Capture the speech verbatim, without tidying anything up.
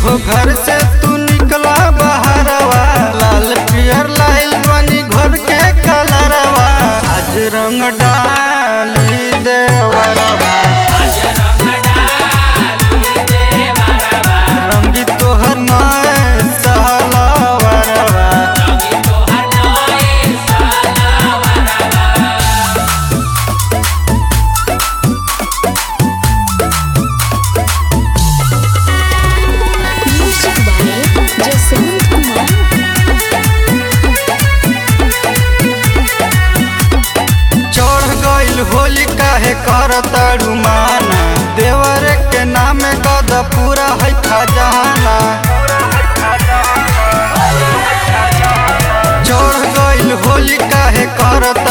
हो घर से तू निकला बहरवा, लाल पियर लाइल बनी घर के कलरवा। आज रंग डाली देवरवा, रंगी तोहर नए सहलवरवा। होली काहे करताड़ू माना, देवर के नाम कद पूरा है खजाना। चढ़ गइल होली काहे करता